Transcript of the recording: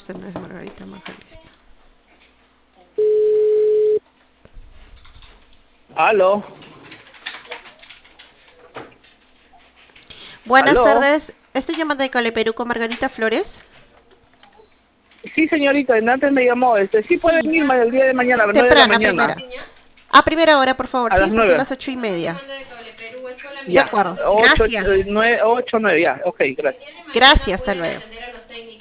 Esta no es Margarita Evangelista. Aló. Buenas Aló. tardes. Estoy llamando de Cale Perú con Margarita Flores. Sí, señorita, antes me llamó. Sí puede Sí. venir el día de mañana, a las 9 de la Temprana, mañana. primera. A primera hora, por favor, A sí, las porque son 9. las 8:30. De Ya. acuerdo. 8, Gracias. 9, 8, 9, ya. Ok, gracias. Gracias, hasta luego.